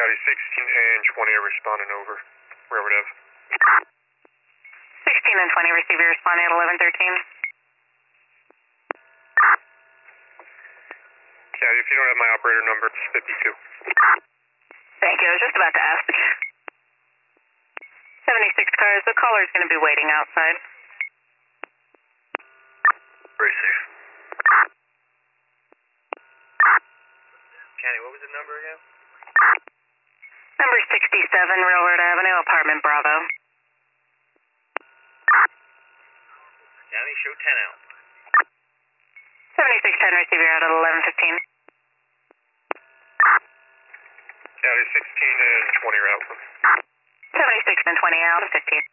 County 16 and 20 are responding over. Railroad Ave. 16 and 20 receive your responding at 1113. County, if you don't have my operator number, it's 52. Thank you. I was just about to ask. 76 cars. The caller's going to be waiting outside. Very safe. County, what was the number again? Number 67, Railroad Avenue, apartment Bravo. County, show 10 out. 7610, receive your out at 1115. County 16 and 20 are out. 76 and 20 out of 15.